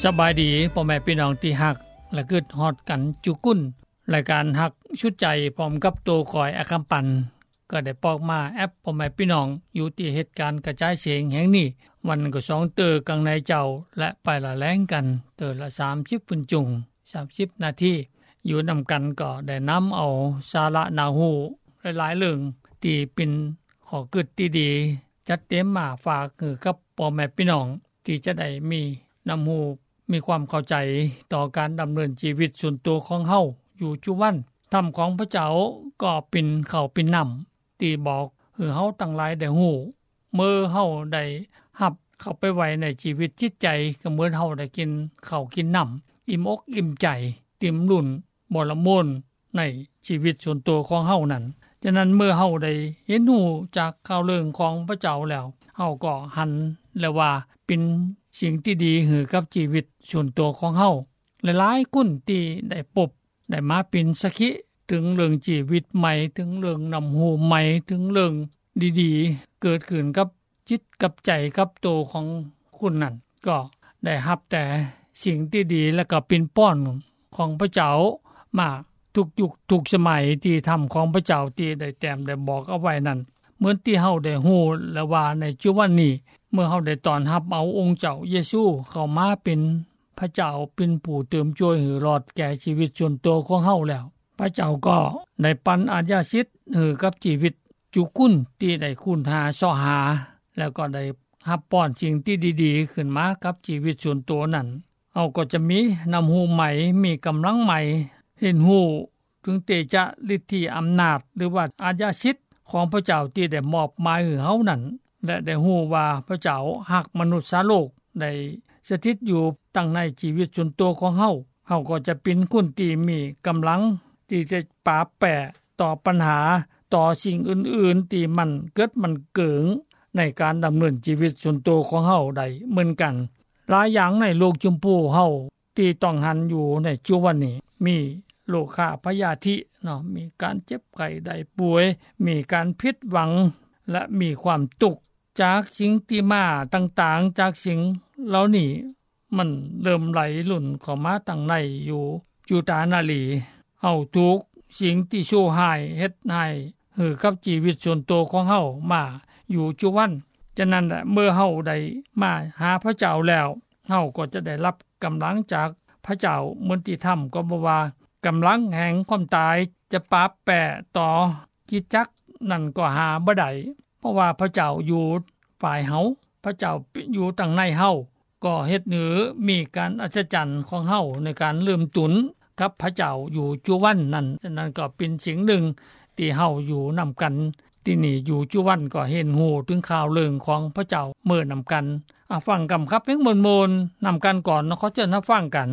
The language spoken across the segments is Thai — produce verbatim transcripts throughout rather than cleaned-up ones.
สบายดีพ่อแม่พี่น้องที่ฮักและกึดฮอดกันจุกุ่นรายการฮักชุดใจพร้อมกับตัวคอยอาคัมปันก็ได้ปอกมาแอปพ่อแม่พี่น้องอยู่ที่เหตุการณ์กระจายเสียงแห่งนี้วันก็สองเตอกังในเจ้าและไปละแล้งกันเตอละสามสิบฝุ่นจุงสามสิบนาทีอยู่นำกันก็ได้นำเอาสาระนาหูหลายๆเรื่องที่เป็นขอกึดที่ดีจัดเต็มมาฝากคือกับพ่อแม่พี่น้องที่จะได้มีนำหูมีความเข้าใจต่อการดำเนินชีวิตส่วนตัวของเฮาอยู่จุวันธรรมของพระเจ้าก็เป็นเข้าเป็นนำที่บอกคือเฮาทั้งหลายได้ฮู้เมื่อเฮาได้รับเข้าไปไว้ในชีวิตจิตใจก็เหมือนเฮาได้กินข้าวกินน้ำอิ่มอกอิ่มใจเต็มรุ่นบ่ละมุนในชีวิตส่วนตัวของเฮานั้นฉะนั้นเมื่อเฮาได้เห็นฮู้จากข่าวเรื่องของพระเจ้าแล้วเฮาก็หันแล้วว่าเป็นสิ่งที่ดีหือกับชีวิตส่วนตัวของเฮาหลายๆคนที่ได้พบได้มาเป็นสักขิถึงเรื่องชีวิตใหม่ถึงเรื่องนำหูใหม่ถึงเรื่องดีๆเกิดขึ้นกับจิตกับใจกับตัวของคุณนั่นก็ได้รับแต่สิ่งที่ดีและก็เป็นป้อนของพระเจ้ามาทุกยุคทุกสมัยที่ทำของพระเจ้าที่ได้แต้มได้บอกเอาไว้นั่นเหมือนที่เฮาได้ฮู้และว่าในจุวันนี้เมื่อเฮาได้ต้อนรับเอาองค์เจ้าเยซูเข้ามาเป็นพระเจ้าเป็นผู้เติมช่วยให้รอดแก่ชีวิตส่วนตัวของเฮาแล้วพระเจ้าก็ได้ปันอาญาสิทธิ์ให้กับชีวิตจุคุณที่ได้คุณหาซ้อหาแล้วก็ได้รับป้อนสิ่งที่ดีๆขึ้นมากับชีวิตส่วนตัวนั้นเฮาก็จะมีนำหูใหม่มีกำลังใหม่เห็นหูถึงเตชะฤทธิอำนาจหรือว่าอาญาสิทธิ์ของพระเจ้าที่ได้มอบหมายให้เฮานั้นและได้ฮู้ว่าพระเจ้าฮักมนุษย์สาโลกได้สถิตอยู่ตั้งในชีวิตส่วนตัวของเฮาเฮาก็จะเป็นคนที่มีกำลังที่จะปราบแปะต่อปัญหาต่อสิ่งอื่นๆที่มันเกิดมันเกิงในการดำเนินชีวิตส่วนตัวของเฮาได้เหมือนกันหลายอย่างในโลกชมพูเฮาที่ต้องหันอยู่ในจุวันนี้มีโรคขาพยาธิเนาะมีการเจ็บไข้ได้ป่วยมีการผิดหวังและมีความทุกข์จากสิ่งที่มาต่างๆจากสิ่งเหล่านี้มันเริ่มไหลหลุ่นเข้ามาตั้งในอยู่จุตานาลีเฮาทุกสิ่งที่ชั่วร้ายเฮ็ดให้หือกับชีวิตส่วนตัวของเฮามาอยู่จุวันฉะนั้นแหละเมื่อเฮาได้มาหาพระเจ้าแล้วเฮาก็จะได้รับกำลังจากพระเจ้าเหมือนที่ธรรมก็บอกว่ากำลังแห่งความตายจะปราบแปะต่อกิจจักนั่นก็หาบ่ได้เพราะว่าพระเจ้าอยู่ฝ่ายเฮาพระเจ้าอยู่ตั้งในเฮาก็เฮ็ดให้มีการอัศจรรย์ของเฮาในการเริ่มตุนกับพระเจ้าอยู่จุวันนั่นฉะนั้นก็เป็นสิ่งหนึ่งที่เฮาอยู่นำกันที่นี่อยู่จุวันก็เห็นฮู้ถึงข่าวเรื่องของพระเจ้าเมื่อนำกันอ่ะฟังกำครับเพลงมนๆนำกันก่อนเนาะขอเชิญรับฟังกัน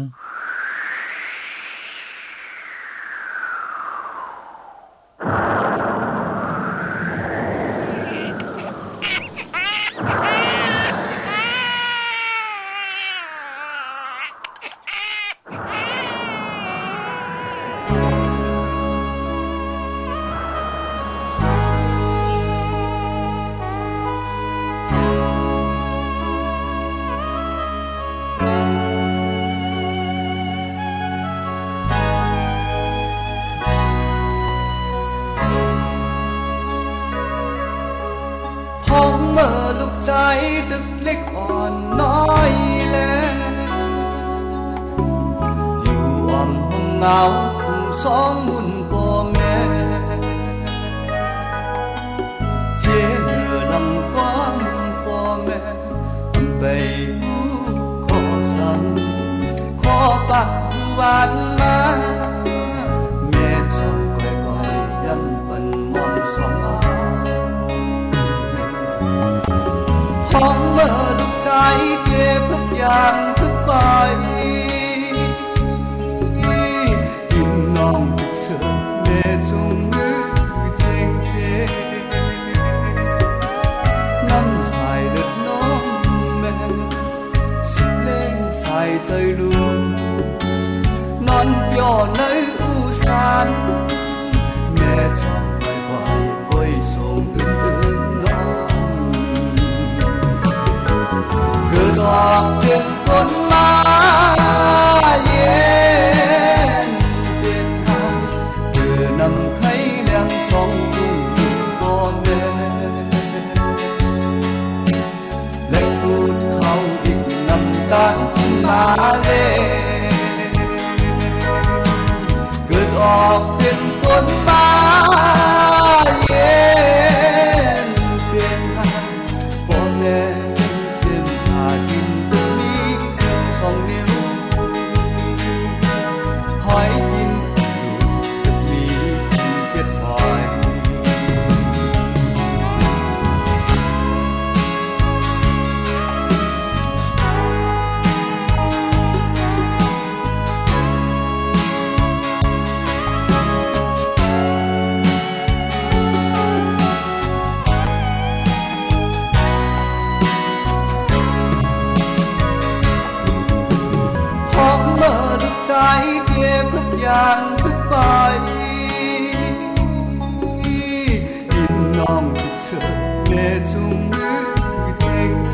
ใจตึกเล็กอ่อนน้อยแลอยู่อ่อนห้องเหงาคู่สองมุนพ่อแม่เจเนื้อลำกว้างพ่อแม่ไปผู้ขอสั่งขอปักวันมาแม่จงคอยคอยยันปันมองสองมาของเมื่อลูกใจเก็บทุกอย่างทุกใบกินน้องทุกเสือแม่จงมือเจงเจน้ำใส่เลือดน้องแม่สิเล่งใส่ใจลูกนอนย่อในอุสานแม่จงไปไหวไว้ส่งถึงถึงน้องเกิดออกเก็บคนมาออกเป็นคนมาเย็นเปลี่ยนหาพ่อแม่เส้นหาดินตรงนี้สองนิ้วหอยกินอยู่จะมีเจ็ดหอยใจเดียวทุกอย่างทุกไปดินน้องทุกเสือเนจุงมือเจงเจ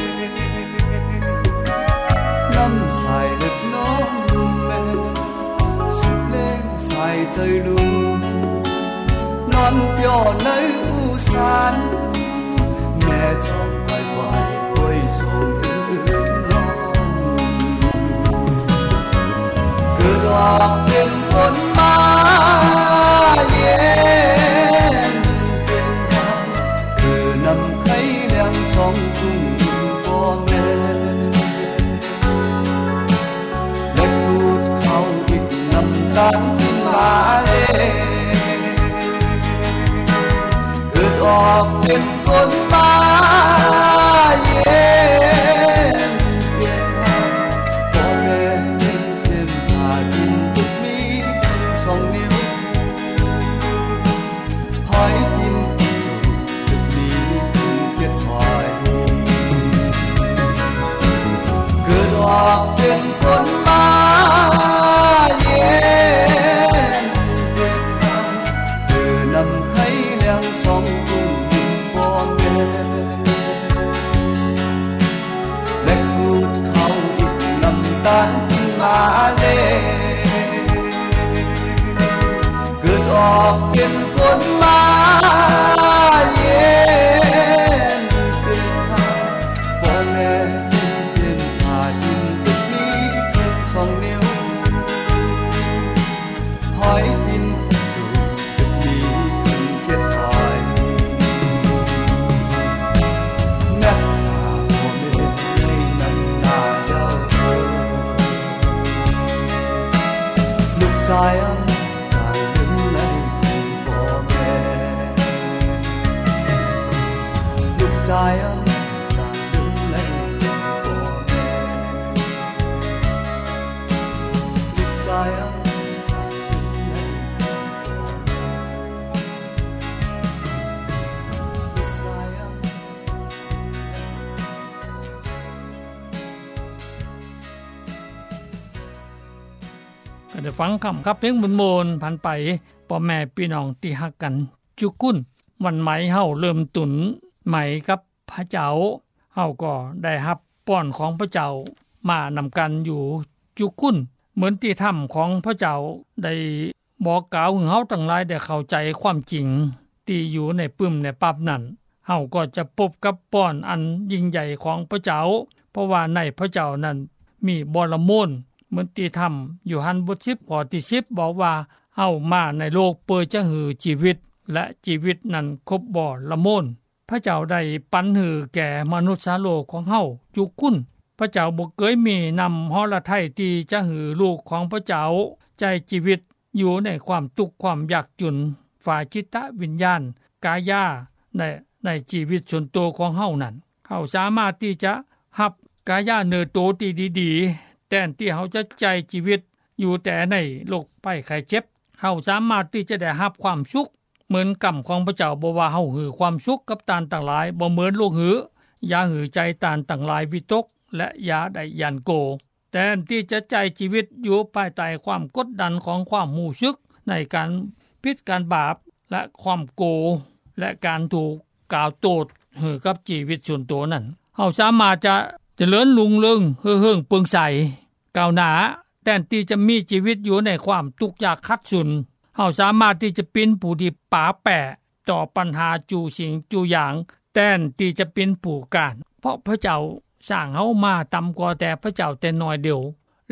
น้ำใส่เล็บน้องแม่สิเล่งใส่ใจลุงนอนเปียวในอุสานแม่ชอบไปไหวไว้ส่งออกเป็นคนมาเย็นเป็นทางคือนำไข่เลี้ยงสองทุ่งพ่อแม่และพูดเขาอีกน้ำตาขึ้นมาเองเกิดออกเป็นคนมาเย็นเป็นทางพ่อแม่เป็นคนมาเย็นเป็นทางเธอนำไข่เลี้ยงสองทุ่งพ่อแม่และพูดเขาอีกน้ำตามาเลยเกิดออกเป็นคนมาเย็นเป็นทางพ่อแม่สองนิ้วหอยกินอยู่จะมีขึ้นเจ็ดหอยแม่ตาพ่อแม่ในน้ำหน้าเย้าลูกชายอ่ะชายเป็นในพ่อแม่ลูกชายอ่ะก็ได้ฟังคำครับเพลงบุญโมนผ่านไปพ่อแม่พี่น้องที่ฮักกันจุกุ่นวันไหมเฮาเริ่มตุนไหมกับพระเจ้าเฮาก็ได้รับป้อนของพระเจ้ามานำกันอยู่จุกุ่นเหมือนที่ธรรมของพระเจ้าได้บอกกล่าวให้เฮาทั้งหลายได้เข้าใจความจริงที่อยู่ในปึ้มในปับนั้นเฮาก็จะพบกับป้อนอันยิ่งใหญ่ของพระเจ้าเพราะว่าในพระเจ้านั้นมีบรมนเหมือนที่ธรรมอยู่หันบทสิบข้อที่สิบบอกว่าเฮามาในโลกเพื่อจะหือชีวิตและชีวิตนั้นครบบ่ละมนพระเจ้าได้ปันหือแก่มนุษย์โลกของเฮาจุกุ่นพระเจ้าบ่เคยมีนำหฤทัยที่จะหือลูกของพระเจ้าใจชีวิตอยู่ในความทุกข์ความยากจนฝ่ายจิตวิญญาณกายาในในชีวิตส่วนตัวของเฮานั้นเฮาสามารถที่จะรับกายาเนื้อโตที่ดีๆแทนที่เฮาจะใจชีวิตอยู่แต่ในโรคภัยไข้เจ็บเฮาสามารถที่จะได้รับความสุขเหมือนกรรมของพระเจ้าบ่ว่าเฮาหือความสุขกับตานต่างหลายบ่เหมือนลูกหืออย่าหือใจตานต่างหลายวิตกและอย่าได้ยันโกแทนที่จะใจชีวิตอยู่ภายใต้ความกดดันของความรู้สึกในการผิดการบาปและความโกและการถูกกล่าวโทษหือกับชีวิตส่วนตัวนั้นเฮาสามารถจะเจริญรุ่งเรืองเฮืองเปิงใสก้าวหน้าแทนที่จะมีชีวิตอยู่ในความทุกข์ยากขัดสนเฮาสามารถที่จะเป็นผู้ที่ป่าแปะต่อปัญหาจูสิ่งจูอย่างแทนที่จะเป็นผู้การเพราะพระเจ้าสร้างเฮามาต่ำกว่าแต่พระเจ้าแต่น้อยเดียวและ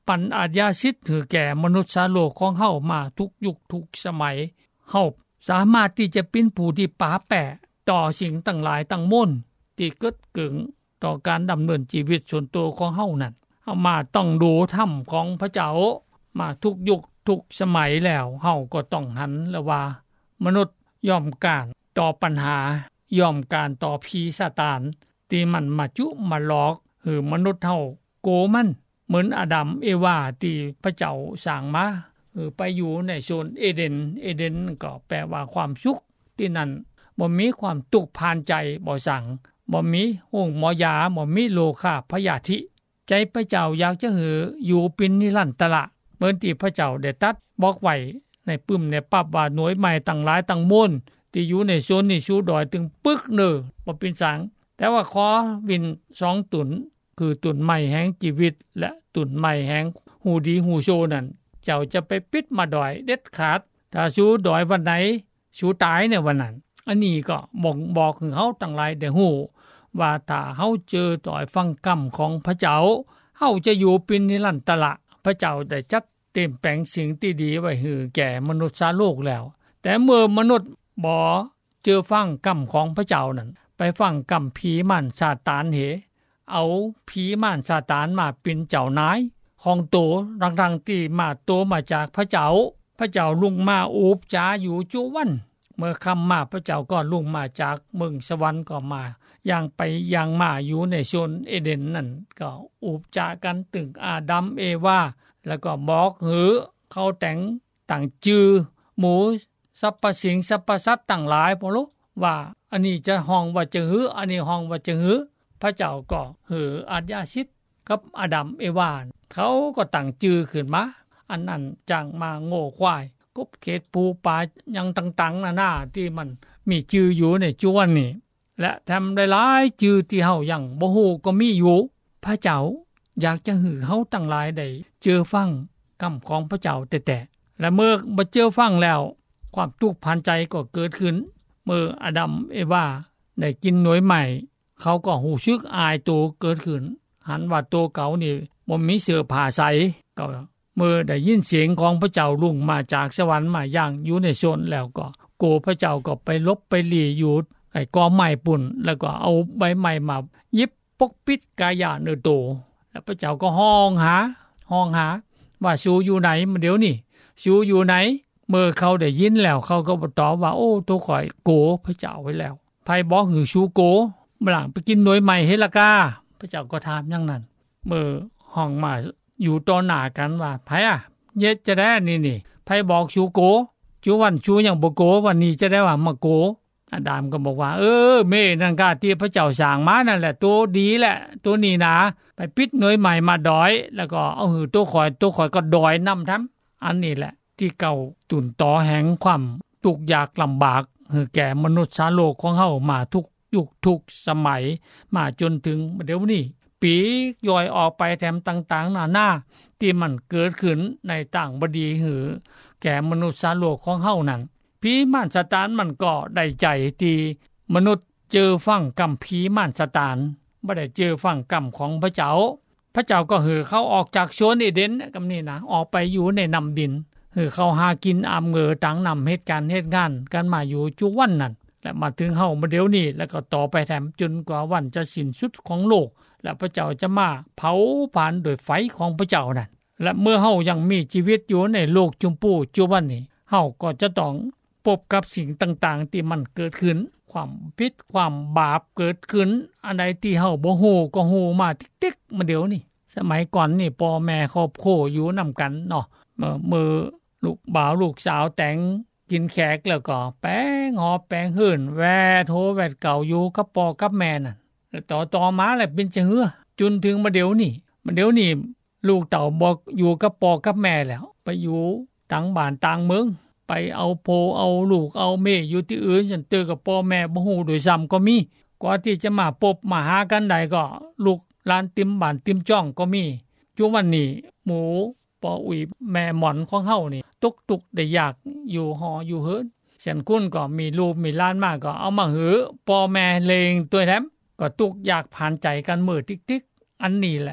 ปันอาญาสิทธิ์ถือแก่มนุษย์โลกของเฮามาทุกยุคทุกสมัยเฮาสามารถที่จะเป็นผู้ที่ปาแปะต่อสิ่งต่างหลายต่างมนที่เกิดเกิงต่อการดำเนินชีวิตส่วนตัวของเฮานั่นเฮามาต้องดูธรรมของพระเจ้ามาทุกยุคทุกสมัยแล้วเฮาก็ต้องหันละว่ามนุษย์ยอมการต่อปัญหายอมการต่อผีซาตานที่มันมาจุมาหลอกหือมนุษย์เฮาโกมันเหมือนอาดัมเอวาที่พระเจ้าสร้างมาเออไปอยู่ในโซนเอเดนเอเดนก็แปลว่าความสุขที่นั่นบ่มีความตุกพานใจบ่สั่งบ่มีห้องหมอยาบ่มีโลคาพยาธิใจพระเจ้าอยากจะหืออยู่เป็นนิรันตระเหมือนที่พระเจ้าได้ตัดบอกไว้ในปึ้มในปับว่าหน่วยใหม่ต่างหลายต่างมวลที่อยู่ในโซนนี้ชูดอยถึงปึกเน้อบ่เป็นสังแต่ว่าขอวินสองตุนคือตุนใหม่แห่งชีวิตและตุนใหม่แห่งหูดีหูโชนั่นเจ้าจะไปปิดมาดอยเด็ดขาดถ้าชูดอยวันไหนชูตายในวันนั้นอันนี้ก็บ่งบอกถึงเฮาต่างหลายได้ฮู้ว่าถ้าเฮาเจอดอยฟังกรรมของพระเจ้าเฮาจะอยู่เป็นนิรันตระพระเจ้าได้จัดเต็มแปลงสิ่งที่ดีไว้ให้แก่มนุษย์ชาโลกแล้วแต่เมื่อมนุษย์บ่เจอฟังกรรมของพระเจ้านั้นไปฟังกรรมผีมารซาตานเหเอาผีมารซาตานมาเป็นเจ้านายของโตรังๆที่มาโตมาจากพระเจ้าพระเจ้าลุงมาอูบจาอยู่จุวันเมื่อคำมาพระเจ้าก็ลุงมาจากเมืองสวรรค์ก็มาอย่างไปอย่างมาอยู่ในโซนเอเดนนั่นก็อูบจากันถึงอาดัมเอวาแล้วก็บอกหือเขาแต่งต่างจือหมูสัพพสิ่งสัพพสัตว์ต่างหลายพอรู้ว่าอันนี้จะห้องว่าจะหืออันนี้ห้องว่าจะหือพระเจ้าก็หืออาญาสิทธิ์กับอาดัมเอวาเขาก็ตั้งจือขึ้นมาอันนั้นจังมาโง่ควายกบเขตปูป่ายังต่างๆนานาที่มันมีจืออยู่ในจวนนี่และทำได้หลายจือที่เฮายังบ่ฮู้ก็มีอยู่พระเจ้าอยากจะหือเฮาตั้งหลายได้เจอฟังกรรมของพระเจ้าแต่ๆและเมื่อบ่เจอฟังแล้วความทุกข์พันใจก็เกิดขึ้นเมื่ออาดัมเอวาได้กินหน่วยใหม่เขาก็หูซึกอายตัวเกิดขึ้นหันว่าตัวเก่านี่บ่มีเสื้อผ้าใส่ก็เมื่อได้ยินเสียงของพระเจ้าลุงมาจากสวรรค์มาย่างอยู่ในโซนแล้วก็โกพระเจ้าก็ไปลบไปหลีอยู่ไอ้กอไม้ปุ่นแล้วก็เอาใบไม้มายิบปกปิดกายาเนื้อโตแล้วพระเจ้าก็ห้องหาห้องหาว่าชูอยู่ไหนมันเดี๋ยวนี้ชูอยู่ไหนเมื่อเขาได้ยินแล้วเขาก็ตอบว่าโอ้ตัวข่อยโกพระเจ้าไว้แล้วไผบอกหือชูโกเมื่อหลังไปกินหน่วยใหม่เฮละกาพระเจ้าก็ถามอย่างนั้นเมื่อห้องมาอยู่ต่อหน้ากันว่าไผอ่ะเย็ดจะได้นี่นี่ไผบอกชูโกชูวันชูอย่างบ่โกวันนี้จะได้ว่ามาโกอาดามก็บอกว่าเออเมนั่นกาที่พระเจ้าสร้างมานั่นแหละตัวดีแหละตัวนี้นะไปปิดหน่วยใหม่มาดอยแล้วก็เอาหือตัวข่อยตัวข่อยก็ดอยนำทำอันนี้แหละที่เก่าตุ่นต่อแห่งความทุกข์ยากลำบากคือแก่มนุษย์ชาโลกของเฮามาทุกยุคทุกสมัยมาจนถึงเดี๋ยวนี้ปีย่อยออกไปแถมต่างๆนานาที่มันเกิดขึ้นในต่างบดีหือแก่มนุษย์ชาโลกของเฮานั้นผีมารซาตานมันก็ได้ใจที่มนุษย์เจอฟังกรรมผีมารซาตานบ่ได้เจอฟังกรรมของพระเจ้าพระเจ้าก็หือเขาออกจากโซนเอเดนกำนี้นะออกไปอยู่ในน้ำดินหือเขาหากินอามเงอต่างนำเหตุการณ์เหตุงานกันมาอยู่จุวันนั้นและมาถึงเฮามาเดี๋ยวนี้แล้วก็ต่อไปแถมจนกว่าวันจะสิ้นสุดของโลกและพระเจ้าจะมาเผาผลาญโดยไฟของพระเจ้านั่นและเมื่อเฮายังมีชีวิตอยู่ในโลกจุมปูจุวันนี้เฮาก็จะต้องพบกับสิ่งต่างๆที่มันเกิดขึ้นความผิดความบาปเกิดขึ้นอันใดที่เฮาบ่ฮู้ก็ฮู้มาติ๊กๆมาเดี๋ยวนี้สมัยก่อนนี่พ่อแม่ครอบครัวอยู่นำกันเนาะเมื่อมือลูกบ่าวลูกสาวแต่งกินแขกแล้วก็แป้งหอแป้งหื่นแวโทแวดเก่าอยู่กับพ่อกับแม่นั่นแล้วต่อต่อมาแล้วเป็นจะเหือจนถึงมาเดี๋ยวนี้มาเดี๋ยวนี้ลูกเต่าบ่อยู่กับพ่อกับแม่แล้วไปอยู่ต่างบ้านต่างเมืองไปเอาโพเอาลูกเอาเมอยู่ที่อื่นฉันเจอกับพ่อแม่บ่ฮู้โดยซ้ำก็มีกว่าที่จะมาพบมาหากันได้ก็ลูกหลานติมบ้านติมจ้องก็มีจุวันนี้หมูปออุ๋ยแม่หมอนของเฮานี่ตุกๆได้อยากอยู่หออยู่เฮินฉันคุณก็มีลูกมีหลานมาก็เอามาหือพ่อแม่เลงตัวแถมก็ตุกอยากผ่านใจกันมื้อติ๊กๆอันนี้แหละ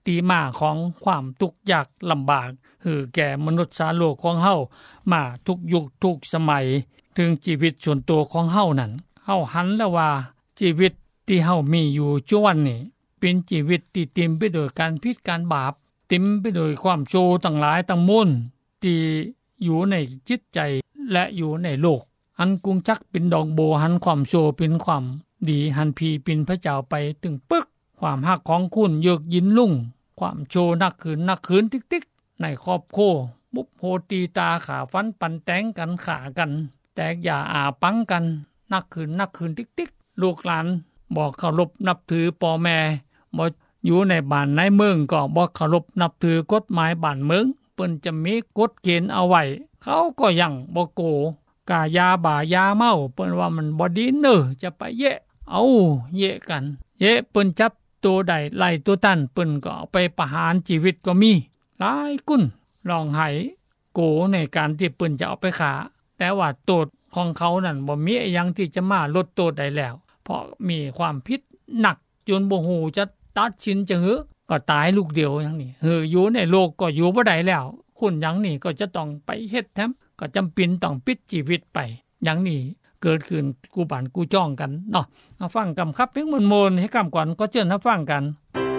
ตีมาของความทุกข์ยากลำบากคือแก่มนุษย์สาโลกของเฮามาทุกยุคทุกสมัยถึงชีวิตส่วนตัวของเฮานั้นเฮาหันแล้วว่าชีวิตที่เฮามีอยู่จวนนี้เป็นชีวิตที่เต็มไปด้วยการผิดการบาปเต็มไปด้วยความโชว์ต่างหลายต่างมนที่อยู่ในจิตใจและอยู่ในโลกอันกุงจักเป็นดอกโบหันความโชว์เป็นความดีหันพีเป็นพระเจ้าไปถึงปึกความฮักของคุณเยือกยินลุ่งความโชว์นักขืนนักขืนติ๊กๆในครอบครัวบุบโหตีตาขาฟันปันแตงกันขากันแตกอย่าอาปังกันนักขืนนักขืนติ๊กๆลูกหลานบอกเคารพนับถือพ่อแม่บ่อยู่ในบ้านในเมืองก็บ่เคารพนับถือกฎหมายบ้านเมืองเปิ้นจะมีกฎเกณฑ์เอาไว้เขาก็ยังบ่โกกายาบ่ายาเมาเปิ้นว่ามันบ่ดีเน้อจะไปเยะเอาเยะกันเยะเปิ้นจับตัวใดไล่ตัวตันเปิ้นก็เอาไปประหารชีวิตก็มีหลายกุ่นร้องไห้โกในการที่เปิ้นจะเอาไปฆ่าแต่ว่าโทษของเขานั่นบ่มีอีหยังที่จะมาลดโทษได้แล้วเพราะมีความผิดหนักจนบ่ฮู้จะตัดสินจะหือก็ตายลูกเดียวอย่างนี้เฮออยู่ในโลกก็อยู่บ่ได้แล้วคุณอย่างนี้ก็จะต้องไปเฮ็ดแท้ก็จำเป็นต้องปิดชีวิตไปอย่างนี้เกิดขึ้นกูบ้านกูจ้องกันเนาะมาฟังกำครับเพลงมนๆให้กำก่อนก็เชิญรับฟังกัน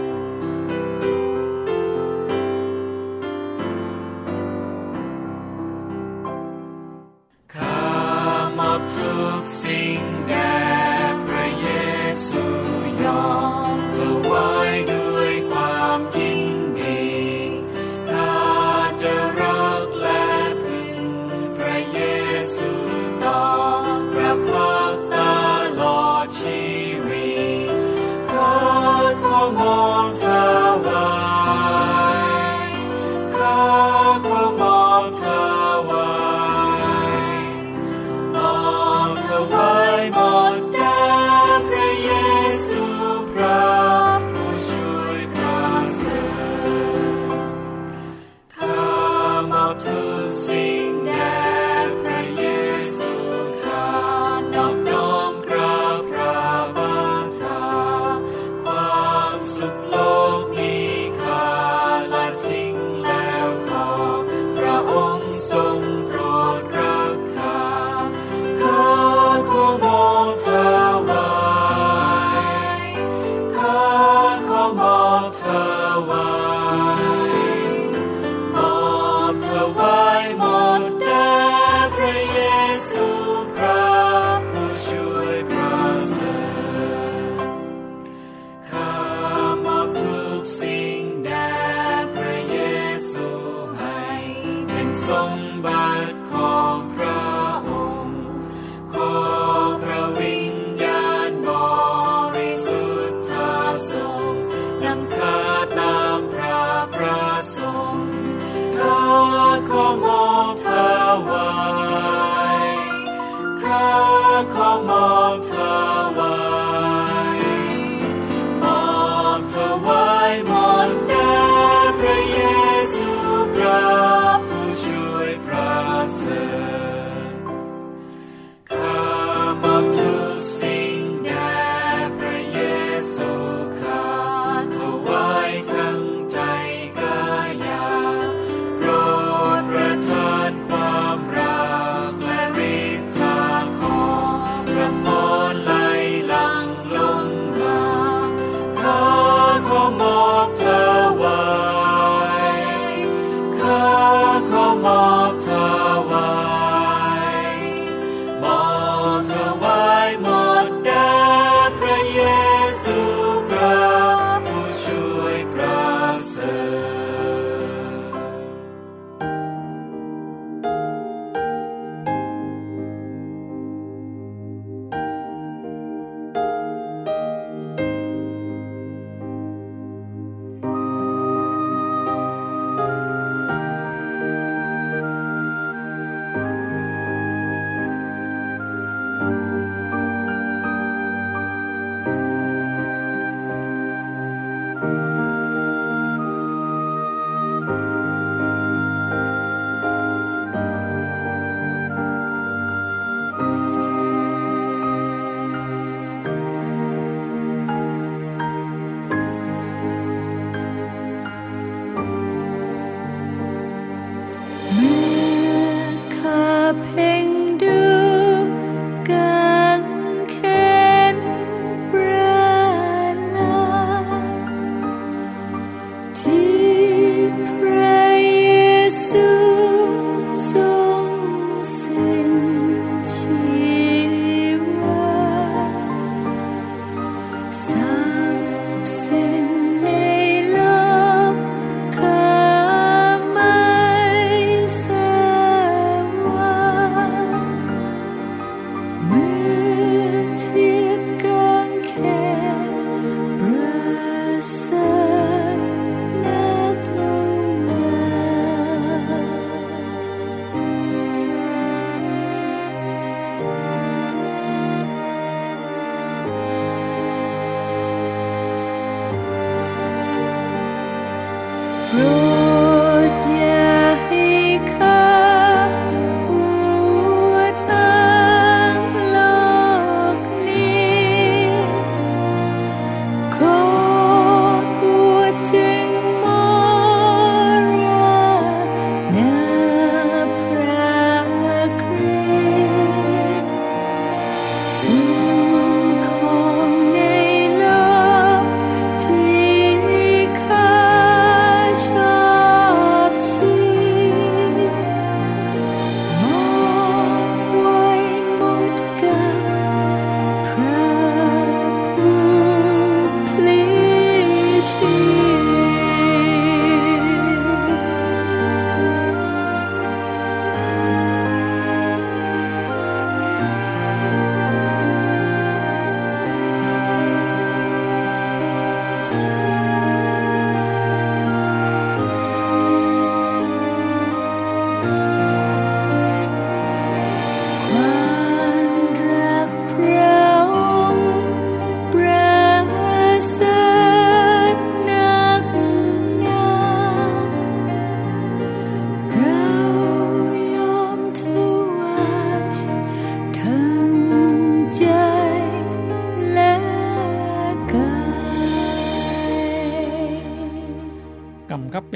ข้ามอบทุกสิ่งแด่พระเยซูยอมถวายด้วยความยินดีข้าจะรักและพึ่งพระเยซูต่อพระพักตลอดชีวิตข้าขอมอบถวายข้าขอมอบถวายมอบถวายหมดแด่พระเยซูพระผู้ช่วยประเสริฐข้ามอบทุกสิ่งแด่พระเยซูข้านอบน้อมกราบพระบาทาความสุขโลกนี้ข้าละทิ้งแล้วขอพระองค์ทรงโปรดรักข้าข้าขอมอบถวายข้าขอมอบถวายมอบถวายหมดแด่พระเยซูพระผู้ช่วยประเสริฐข้ามอบทุกสิ่งแด่พระเยซูให้เป็นสมบัติของพระองค์ขอพระวิญญาณบริสุทธาทรงนำข้าตามพระประสงค์ข้าขอมอบถวายข้าขอมอบถวายมอบถวายหมดแด่พระเยซูพระผู้ช่วยประเสริฐข้ามอบทุกสิ่งแด่พระเยซูข้าถวายทั้งใจกายาโปรดประทานความรักและฤทธาขอพระพรไหลหลั่งลงมาข้าขอมอบถวายข้าขอมอบถวายมอบถวายหมดแด่พระเยซูพระผู้ช่วยประเสริฐ ข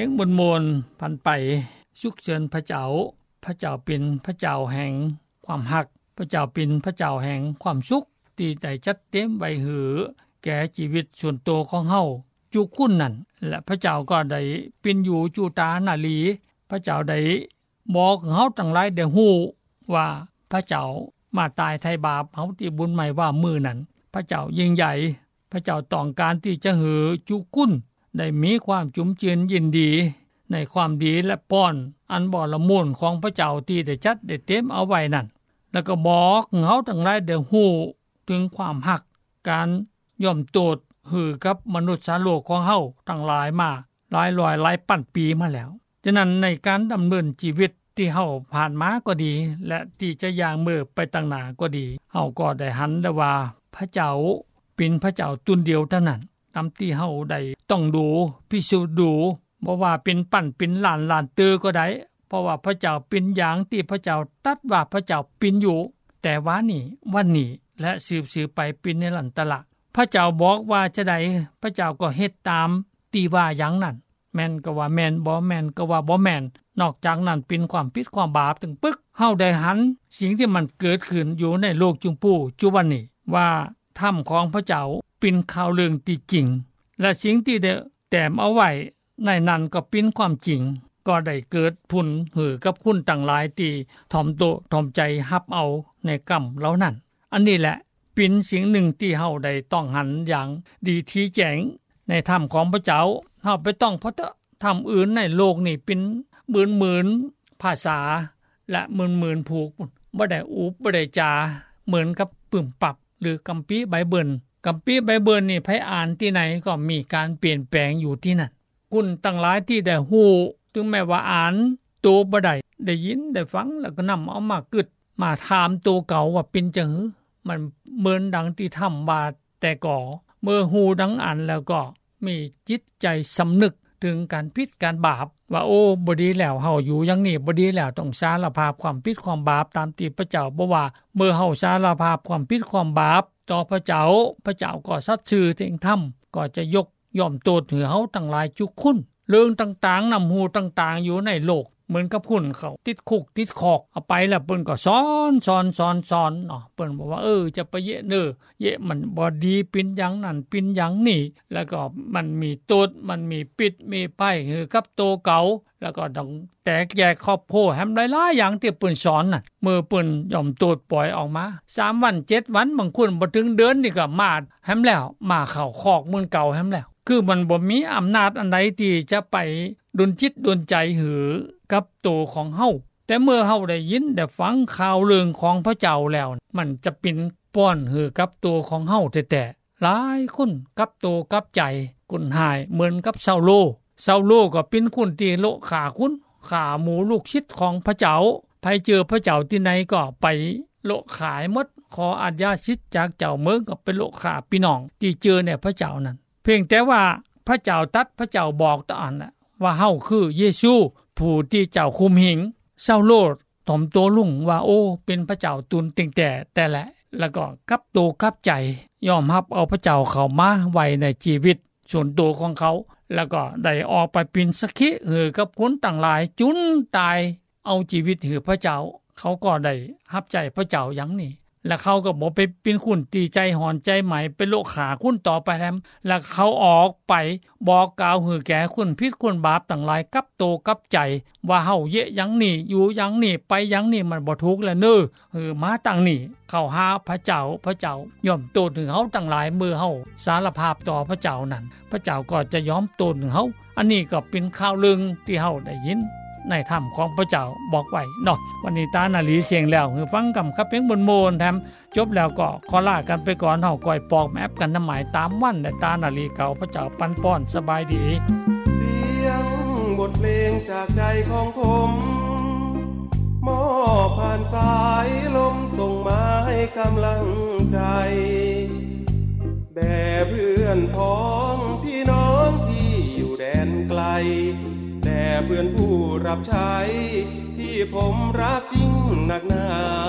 งบนมนพันไปสุขเชิญพระเจ้าพระเจ้าเป็นพระเจ้าแห่งความหักพระเจ้าเป็นพระเจ้าแห่งความสุขที่ได้จัดเต็มไว้หือแก่ชีวิตส่วนตัวของเฮาจุคุณนั่นและพระเจ้าก็ได้เป็นอยู่จูตานาลีพระเจ้าได้บอกเฮาทั้งหลายได้ฮู้ว่าพระเจ้ามาตายไถ่บาปเฮาที่บุญใหม่ว่ามือนั้นพระเจ้ายิ่งใหญ่พระเจ้าต้องการที่จะหือจุคุณได้มีความจุมเจือนยินดีในความดีและป้อนอันบ่ละมุนของพระเจ้าที่ได้จัดได้เต็มเอาไว้นั่นแล้วก็บอกเฮาทั้งหลายได้ฮู้ถึงความหักการย่อมโตดหือกับมนุษย์สาโลกของเฮาทั้งหลายมาหลายร้อยหลายพันปีมาแล้วฉะนั้นในการดำเนินชีวิตที่เฮาผ่านมาก็ดีและที่จะย่างมือไปต่างหน้าก็ดีเฮาก็ได้หันได้ว่าพระเจ้าเป็นพระเจ้าตุนเดียวเท่านั้นตามที่เฮาได้ต้องดูพิสูจน์ดูบ่ว่าเป็นปั่นเป็นล้านล้านเตือก็ได้เพราะว่าพระเจ้าเป็นอย่างที่พระเจ้าตรัสว่าพระเจ้าเป็นอยู่แต่ว่านี่วันนี้และสืบๆไปเป็นนิรันตระพระเจ้าบอกว่าจะได้พระเจ้าก็เฮ็ดตามที่ว่าอย่างนั้นแม่นก็ว่าแม่นบ่แม่นก็ว่าบ่แม่นนอกจากนั้นเป็นความผิดความบาปถึงปึกเฮาได้หันสิ่งที่มันเกิดขึ้นอยู่ในโลกจุมพู่จุบันนี้ว่าธรรมของพระเจ้าเป็นข่าวเรื่องที่จริงและสิ่งที่ได้แต้มเอาไว้ในนั้นก็เป็นความจริงก็ได้เกิดผลหือกับคุณต่างหลายที่ถ่อมโตถ่อมใจรับเอาในกรรมเหล่านั้นอันนี้แหละเป็นสิ่งหนึ่งที่เฮาได้ต้องหันอย่างดีที่แจ้งในธรรมของพระเจ้าเฮาไปต้องเพราะธรรมอื่นในโลกนี่เป็นหมื่นๆภาษาและหมื่นๆผูกบ่ได้อุปบ่ได้จาเหมือนกับปึ้มปับหรือคัมภีร์ไบเบิลคัมภีร์ไบเบิลนี่ไผอ่านที่ไหนก็มีการเปลี่ยนแปลงอยู่ที่นั่นคุณตั้งหลายที่ได้ฮู้ถึงแม้ว่าอ่านตัวบ่ได้ได้ยินได้ฟังแล้วก็นำเอามากึดมาถามตัวเก่าว่าเป็นจังหือมันเหมือนดังที่ทำว่าแต่ก่อเมื่อฮู้ดังอ่านแล้วก็มีจิตใจสำนึกถึงการผิดการบาปว่าโอ้บ่ดีแล้วเฮาอยู่อย่างนี้บ่ดีแล้วต้องสารภาพความผิดความบาปตามที่พระเจ้าบอกว่าเมื่อเฮาสารภาพความผิดความบาปต่อพระเจ้าพระเจ้าก็สัตย์ซื่อถึงธรรมก็จะยกย่อมโตดให้เฮาทั้งหลายจุคุณเรื่องต่างๆนำหูต่างๆอยู่ในโลกเหมือนกับหุ่นเขาติดคุกติดคอกเอาไปแล้วเปิ้นก็สอนสอนสอนสอนเนาะเปิ้นบอกว่าเออจะไปเยะเน้อเยะมันบ่ดีเป็นอย่างนั้นเป็นอย่างนี้แล้วก็มันมีโตดมันมีปิดมีไผคือกับโตเก่าแล้วก็ต้องแตกแยกครอบครัวแฮมหลายๆอย่างที่เปิ้นสอนน่ะเมื่อเปิ้นยอมโตดปล่อยออกมาสามวันเจ็ดวันบางคนบ่ถึงเดือนนี่ก็มาแฮมแล้วมาเข้าคอกเหมือนเก่าแฮมแล้วคือมันบ่มีอำนาจอันใดที่จะไปดุลจิตดุลใจหือกับตัวของเฮาแต่เมื่อเฮาได้ยินได้ฟังข่าวเรื่องของพระเจ้าแล้วมันจะเป็นป้อนหือกับตัวของเฮาแต่ๆหลายคนกับตัวกับใจกุนหายเหมือนกับเซาโลเซาโลก็เป็นคนที่โลขาคุณขาหมูลูกชิดของพระเจ้าไปเจอพระเจ้าที่ไหนก็ไปโลขายหมดขออาญาสิทธิ์จากเจ้าเมืองก็เป็นโลขาพี่น้องที่เจอเนี่ยพระเจ้านั้นเพียงแต่ว่าพระเจ้าตัดพระเจ้าบอกตอนน่ะว่าเฮาคือเยซูผู้ที่เจ้าคุมหิงเศร้าโลดถ่อมตัวลุ่งว่าโอ้เป็นพระเจ้าตุนติงแต่แต่แหละแล้วก็กับโตกับใจยอมรับเอาพระเจ้าเข้ามาไว้ในชีวิตส่วนตัวของเขาแล้วก็ได้ออกไปเป็นสักขีหือกับคนต่างหลายจุนตายเอาชีวิตหือพระเจ้าเขาก็ได้รับใจพระเจ้าอย่างนี้และเขาก็บ่ไปเป็นคุณตีใจหอนใจใหม่เป็นโลกขาคุณต่อไปแล้วแล้วเขาออกไปบอกกล่าวหือแก่คุณผิดคุณบาปต่างหลายกับโตกับใจว่าเฮาเยะอย่างนี้อยู่อย่างนี้ไปอย่างนี้มันบ่ถูกแล้วเน้อหือมาตั้งนี้เข้าหาพระเจ้าพระเจ้าย่อมโตถึงเฮาต่างหลายเมื่อเฮาสารภาพต่อพระเจ้านั้นพระเจ้าก็จะยอมโตถึงเฮาอันนี้ก็เป็นข่าวลึงที่เฮาได้ยินในธรรมของพระเจ้าบอกไว้เนาะวันนี้ตานาลีเสียงแล้วคือฟังกำกับเพลงมนๆแถมจบแล้วก็ขอลากันไปก่อนเฮาก่อยปอกแมปกันน้ำหมายตามวันและตานาลีเก่าพระเจ้าปันป้อนสบายดีเสียงบทเพลงจากใจของผมมอบผ่านสายลมส่งมาให้กำลังใจแด่เพื่อนพ้องพี่น้องที่อยู่แดนไกลแด่เพื่อนผู้รับใช้ที่ผมรักยิ่งหนักหนา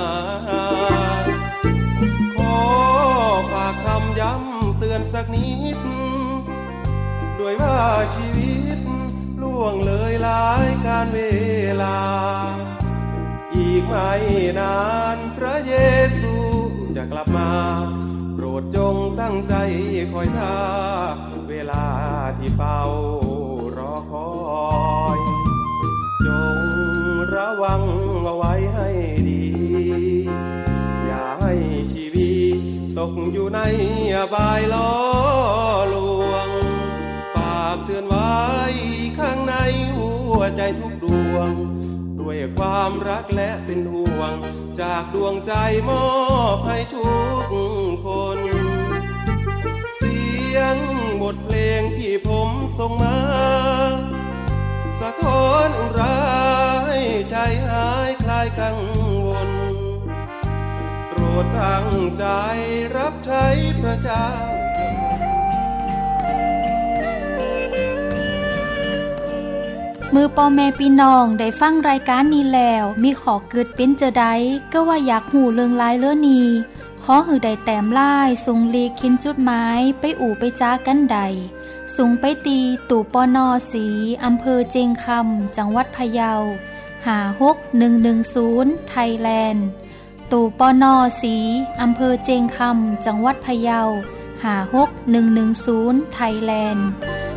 ขอฝากคำย้ำเตือนสักนิดด้วยว่าชีวิตล้วงเลยหลายการเวลาอีกไม่นานพระเยซูจะกลับมาโปรดจงตั้งใจคอยท่าเวลาที่เฝ้ารอคอยจงระวังเอาไว้ให้ดีอย่าให้ชีวิตตกอยู่ในอบายล้อลวงฝากเตือนไว้ข้างในหัวใจทุกดวงด้วยความรักและเป็นห่วงจากดวงใจมอบให้ทุกคนเสียงบทเพลงที่ผมส่งมาสะท้อนอุราให้ใจหายคลายกังวลโปรดตั้งใจรับใช้พระเจ้ามือพ่อแม่พี่น้องได้ฟังรายการนี้แล้วมีขอเกิดเป็นเจอใดก็ว่าอยากหูเรื่องรายเรื่องนี้ขอหือได้แต้มลายส่งลีคินจุดหมายไปอู่ไปจ้ากันใดส่งไปตีตู่ปนสีอำเภอเจงคำจังหวัดพะเยาห้าหกหนึ่งหนึ่งศูนย์ไทยแลนด์ตู่ปนสีอำเภอเจงคำจังหวัดพะเยาห้าหกหนึ่งหนึ่งศูนย์ไทยแลนด์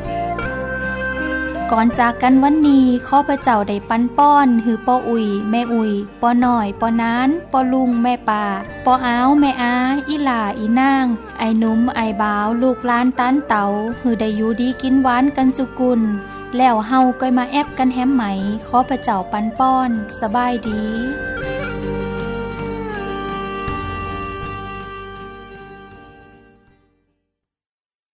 ก่อนจากกันวันนี้ข้าพเจ้าได้ปันป้อนหือปออุ่ยแม่อุ่ยปอหน่อยปอนานปอลุงแม่ป่าปออ้าวแม่อาอีหล่าอีนางไอ้หนุ่มไอ้บ่าวลูกหลานต้านเต๋าหือได้อยู่ดีกินหวานกันจุกุลแล้วเฮาก็มาแอบกันแฮมไหมข้าพเจ้าปันป้อนสบายดี